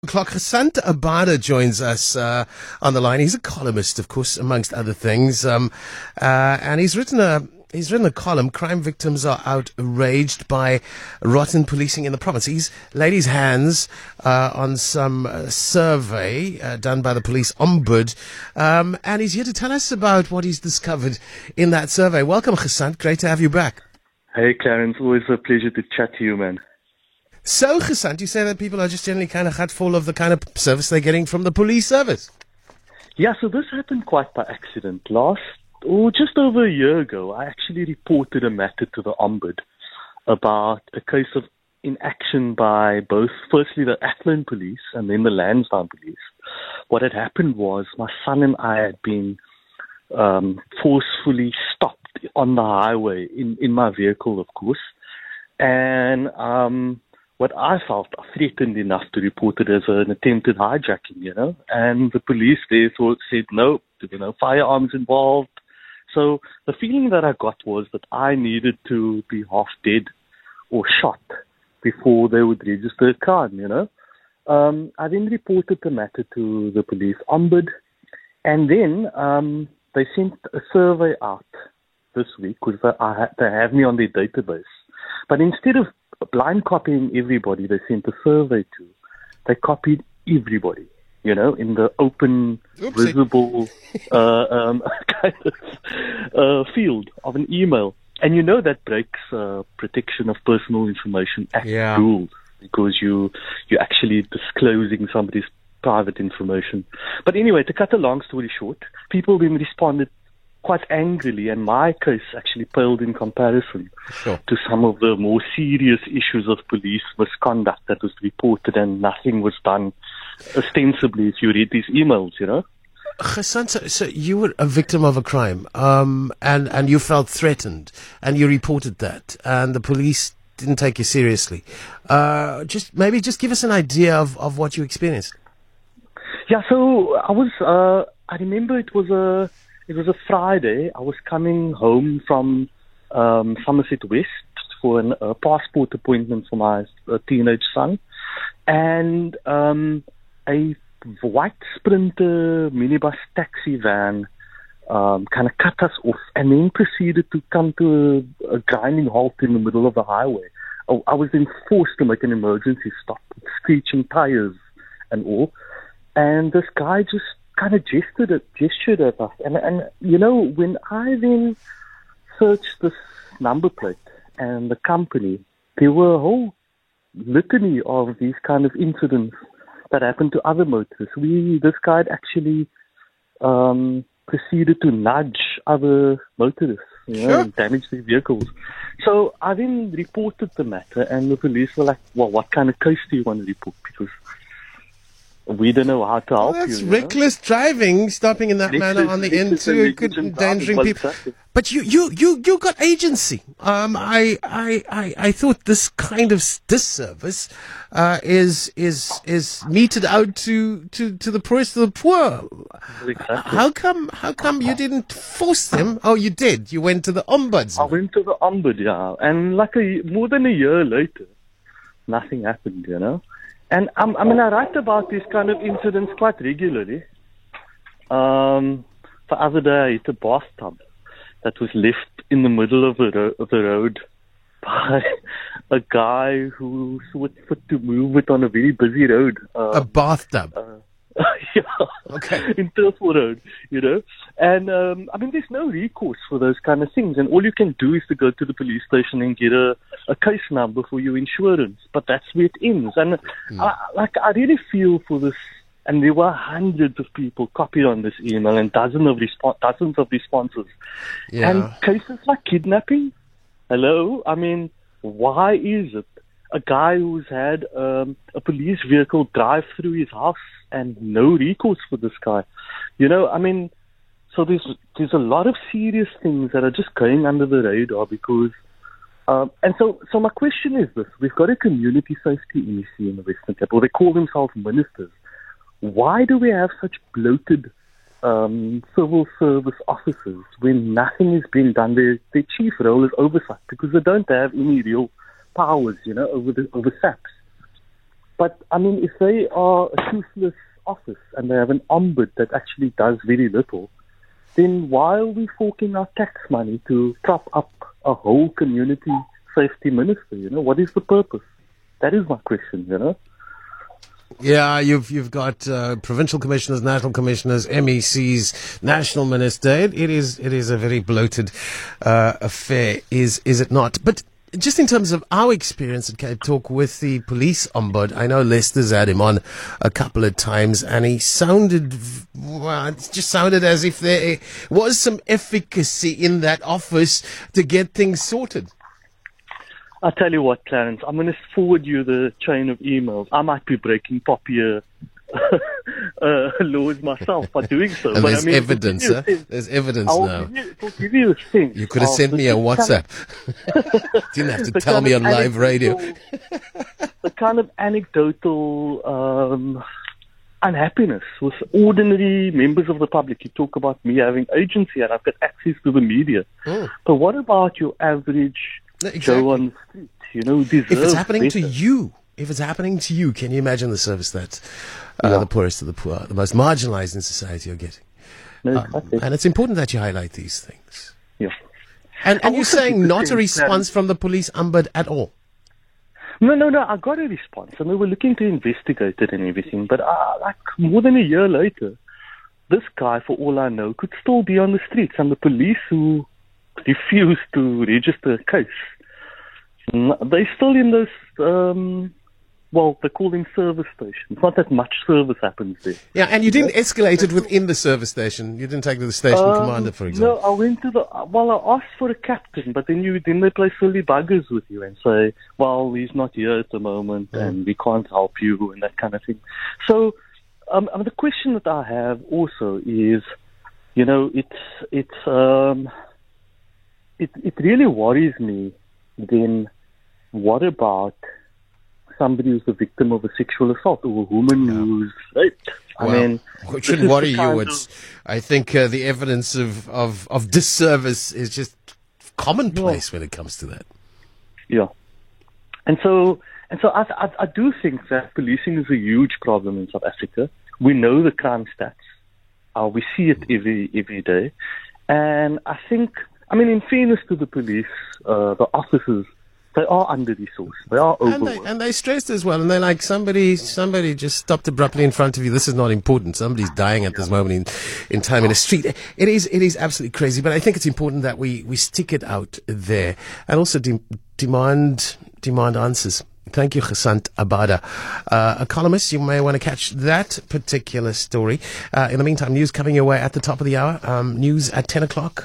Clock. Hassan Abada joins us on the line. He's a columnist, of course, amongst other things, and he's written a column. Crime victims are outraged by rotten policing in the province. He's laid his hands on some survey done by the police ombud, and he's here to tell us about what he's discovered in that survey. Welcome, Hassan. Great to have you back. Hey, Clarence. Always a pleasure to chat to you, man. So, Hassan, you say that people are just generally kind of hatful of the kind of service they're getting from the police service? Yeah, so this happened quite by accident. Just over a year ago, I actually reported a matter to the Ombud about a case of inaction by both, firstly, the Athlone police and then the Lansdowne police. What had happened was my son and I had been forcefully stopped on the highway in my vehicle, of course. And what I felt threatened enough to report it as an attempted hijacking, and the police therefore said no, there were no firearms involved. So the feeling that I got was that I needed to be half dead or shot before they would register a crime, I then reported the matter to the police ombud, and then they sent a survey out this week because they have me on their database. But instead of blind copying everybody they sent a survey to, they copied everybody, in the open, visible kind of field of an email. And that breaks Protection of Personal Information Act rules because you're actually disclosing somebody's private information. But anyway, to cut a long story short, people then responded quite angrily, and my case actually paled in comparison to some of the more serious issues of police misconduct that was reported, and nothing was done ostensibly if you read these emails, Hassan, so you were a victim of a crime, and you felt threatened, and you reported that, and the police didn't take you seriously. Just give us an idea of what you experienced. Yeah, so I remember it was a Friday. I was coming home from Somerset West for a passport appointment for my teenage son. And a white Sprinter minibus taxi van kind of cut us off and then proceeded to come to a grinding halt in the middle of the highway. I was then forced to make an emergency stop, screeching tires and all. And this guy just kind of gestured at us. And when I then searched this number plate and the company, there were a whole litany of these kind of incidents that happened to other motorists. This guy had actually proceeded to nudge other motorists, and damage their vehicles. So I then reported the matter, and the police were like, well, what kind of case do you want to report? Because we don't know how to help you. That's reckless driving, stopping in that manner on the N2, endangering people. But you got agency. I thought this kind of disservice is meted out to the poorest of the poor. Exactly. How come you didn't force them? Oh, you did. You went to the ombudsman. I went to the ombud, yeah, and more than a year later, nothing happened, And I write about these kind of incidents quite regularly. The other day, I hit a bathtub that was left in the middle of the road by a guy who saw it fit to move it on a very busy road. A bathtub? Yeah. Okay. In Turfwell Road, And, there's no recourse for those kind of things. And all you can do is to go to the police station and get a case number for your insurance. But that's where it ends. And I really feel for this. And there were hundreds of people copied on this email and dozens of responses. Yeah. And cases like kidnapping. Hello? Why is it a guy who's had a police vehicle drive through his house and no recourse for this guy? So there's a lot of serious things that are just going under the radar because, and so my question is this: we've got a community safety MEC in the Western Cape, or they call themselves ministers. Why do we have such bloated civil service officers when nothing is being done? Their chief role is oversight because they don't have any real powers, over SAPS. But, I mean, if they are a toothless office and they have an ombud that actually does very little, then why are we forking our tax money to prop up a whole community safety minister? What is the purpose? That is my question, Yeah, you've got provincial commissioners, national commissioners, MECs, national minister. It is a very bloated affair, is it not? But just in terms of our experience at Cape Talk with the police ombud, I know Lester's had him on a couple of times, and he sounded, it just sounded as if there was some efficacy in that office to get things sorted. I'll tell you what, Clarence, I'm going to forward you the chain of emails. I might be breaking popular laws myself by doing so. And but there's evidence, huh? There's evidence now. I'll give you a sense. You could have sent me a WhatsApp. Didn't have to tell me on live radio. The kind of anecdotal unhappiness with ordinary members of the public. You talk about me having agency and I've got access to the media. But what about your average Joe on the street? If it's happening to you, can you imagine the service that the poorest of the poor, the most marginalized in society are getting? No, and it's important that you highlight these things. Yeah. And you're saying not a response from the police ombud at all? No. I got a response, and we were looking to investigate it and everything. But like more than a year later, this guy, for all I know, could still be on the streets, and the police who refused to register a case, they're still in those. They call them service stations. Not that much service happens there. Yeah, and you didn't escalate it within the service station. You didn't take to the station commander, for example. No, I went to I asked for a captain, but then they play silly buggers with you and say, well, he's not here at the moment and we can't help you and that kind of thing. So, the question that I have also is, it really worries me. Then what about somebody who's the victim of a sexual assault or a woman who's raped? It shouldn't worry you. I think the evidence of disservice is just commonplace when it comes to that. Yeah, and so I do think that policing is a huge problem in South Africa. We know the crime stats. We see it every day, and I think, in fairness to the police, the officers, they are under-resourced. They are overworked. And they're stressed as well. And they're like, somebody just stopped abruptly in front of you. This is not important. Somebody's dying at this moment in time in a street. It is absolutely crazy. But I think it's important that we stick it out there and also demand answers. Thank you, Gesant Abada. A columnist, you may want to catch that particular story. In the meantime, news coming your way at the top of the hour. News at 10 o'clock.